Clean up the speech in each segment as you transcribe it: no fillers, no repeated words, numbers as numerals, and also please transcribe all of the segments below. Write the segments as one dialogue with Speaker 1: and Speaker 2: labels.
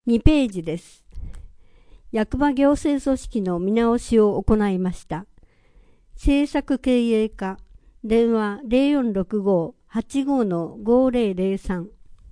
Speaker 1: 2ページです。役場行政組織の見直しを行いました。政策経営課、電話 0465-85-5003。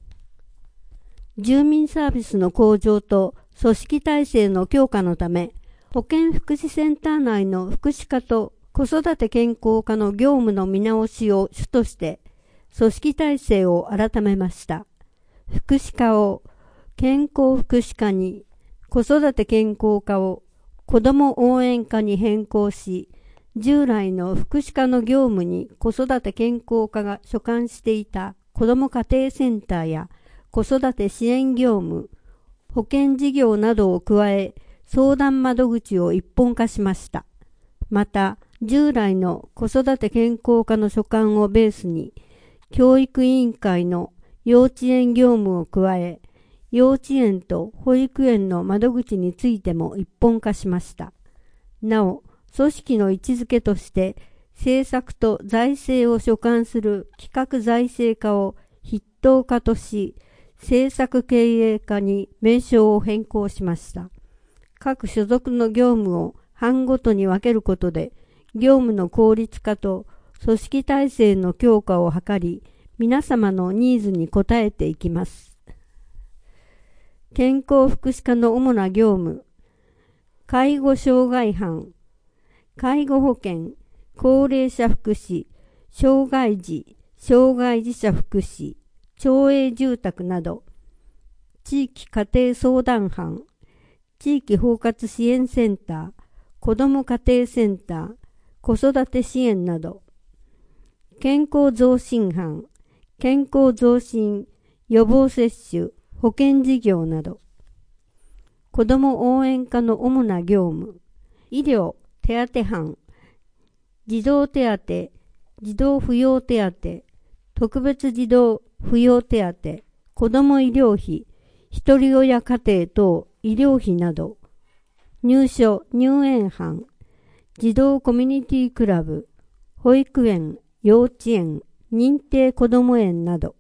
Speaker 1: 住民サービスの向上と組織体制の強化のため、保健福祉センター内の福祉課と子育て健康課の業務の見直しを主として、組織体制を改めました。福祉課を健康福祉課に、子育て健康課を子ども応援課に変更し、従来の福祉課の業務に子育て健康課が所管していた子ども家庭センターや子育て支援業務、保険事業などを加え、相談窓口を一本化しました。また、従来の子育て健康課の所管をベースに、教育委員会の幼稚園業務を加え、幼稚園と保育園の窓口についても一本化しました。なお、組織の位置づけとして、政策と財政を所管する企画財政課を筆頭課とし、政策経営課に名称を変更しました。各所属の業務を班ごとに分けることで、業務の効率化と組織体制の強化を図り、皆様のニーズに応えていきます。健康福祉課の主な業務、介護障害班、介護保険、高齢者福祉、障害児者福祉、町営住宅など、地域家庭相談班、地域包括支援センター、子ども家庭センター、子育て支援など、健康増進班、健康増進、予防接種、保険事業など、子ども応援課の主な業務、医療手当班、児童手当、児童扶養手当、特別児童扶養手当、子ども医療費、ひとり親家庭等医療費など、入所入園班、児童コミュニティクラブ、保育園、幼稚園、認定こども園など、